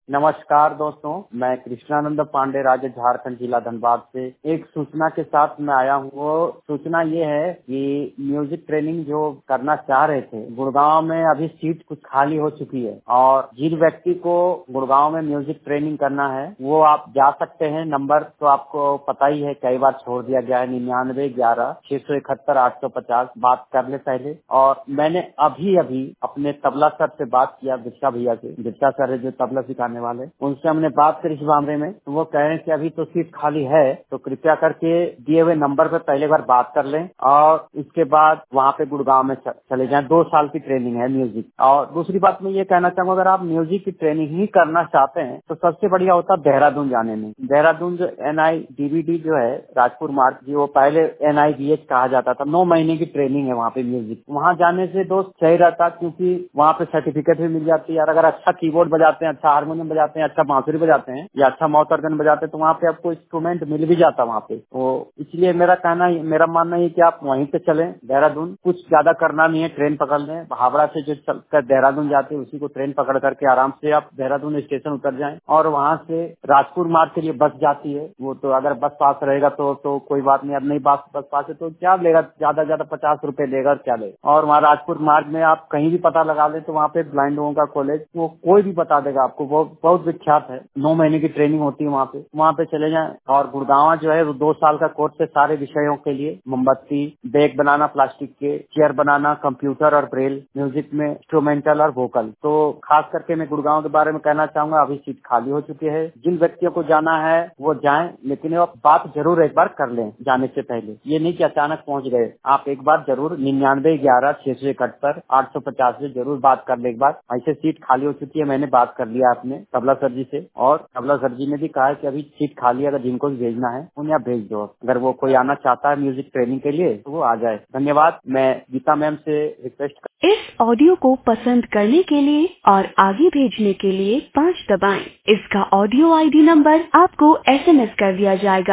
नमस्कार दोस्तों, मैं कृष्णानंद पांडे राज्य झारखंड जिला धनबाद से एक सूचना के साथ मैं आया हूँ। वो सूचना ये है कि म्यूजिक ट्रेनिंग जो करना चाह रहे थे, गुड़गांव में अभी सीट कुछ खाली हो चुकी है और जिन व्यक्ति को गुड़गांव में म्यूजिक ट्रेनिंग करना है वो आप जा सकते हैं। नंबर तो आपको पता ही है, कई बार छोड़ दिया गया है, 9911-671-850। बात कर ले पहले। और मैंने अभी अपने तबला सर से बात किया, बिरसा भैया से, बिरसा सर है जो तबला सिखाने वाले, उनसे हमने बात करी इस मामले में। तो वो कह रहे हैं कि अभी तो सीट खाली है, तो कृपया करके दिए हुए नंबर पर पहले बार बात कर लें और इसके बाद वहाँ पे गुड़गांव में चले जाएं। 2 साल की ट्रेनिंग है म्यूजिक। और दूसरी बात मैं ये कहना चाहूंगा, अगर आप म्यूजिक की ट्रेनिंग ही करना चाहते हैं तो सबसे बढ़िया होता है देहरादून जाने में। देहरादून जो NIDVD जो है राजपुर मार्ग जी, वो पहले NIVH कहा जाता था। 9 महीने की ट्रेनिंग है वहाँ पे म्यूजिक। वहाँ जाने से दोस्त सही रहता, क्योंकि वहाँ पे सर्टिफिकेट भी मिल जाती है। और अगर अच्छा कीबोर्ड बजाते हैं, अच्छा हारमोनियम बजाते हैं, अच्छा बांसुरी बजाते हैं या अच्छा माउथ ऑर्गन बजाते हैं तो वहाँ पे आपको इंस्ट्रूमेंट मिल भी जाता वहाँ पे। तो इसलिए मेरा मानना है कि आप वहीं पे चलें देहरादून। कुछ ज्यादा करना नहीं है, ट्रेन पकड़ लें। हावड़ा से जो चलकर देहरादून जाते हैं उसी को ट्रेन पकड़ करके आराम से आप देहरादून स्टेशन उतर जाएं और वहाँ से राजपुर मार्ग के लिए बस जाती है। वो तो अगर बस पास रहेगा तो कोई बात नहीं, अब नहीं बस पास है तो क्या लेगा, ज्यादा 50 रुपए लेगा, क्या लेगा। और वहाँ राजपुर मार्ग में आप कहीं भी पता लगा ले तो वहाँ पे ब्लाइंड लोगों का कॉलेज, वो कोई भी बता देगा आपको। वो बहुत विख्यात है। 9 महीने की ट्रेनिंग होती है वहाँ पे चले जाएं। और गुड़गांव जो है वो 2 साल का कोर्स है सारे विषयों के लिए। मोमबत्ती, बैग बनाना प्लास्टिक के, चेयर बनाना, कंप्यूटर और ब्रेल, म्यूजिक में इंस्ट्रूमेंटल और वोकल। तो खास करके मैं गुड़गांव के बारे में कहना चाहूंगा, अभी सीट खाली हो चुकी है। जिन व्यक्तियों को जाना है वो जाएं, लेकिन आप बात जरूर एक बार कर लें जाने से पहले। ये नहीं कि अचानक पहुंच गए, आप एक बार जरूर 9911-671-850 से जरूर बात कर ले एक बार। ऐसे सीट खाली हो चुकी है, मैंने बात कर लिया अपने तबला सर जी से और तबला सर जी ने भी कहा है कि अभी सीट खाली है, अगर जिनको भी भेजना है उन्हें आप भेज दो। अगर वो कोई आना चाहता है म्यूजिक ट्रेनिंग के लिए तो वो आ जाए। धन्यवाद। मैं गीता मैम से रिक्वेस्ट इस ऑडियो को पसंद करने के लिए और आगे भेजने के लिए 5 दबाएं। इसका ऑडियो ID नंबर आपको SMS कर दिया जाएगा।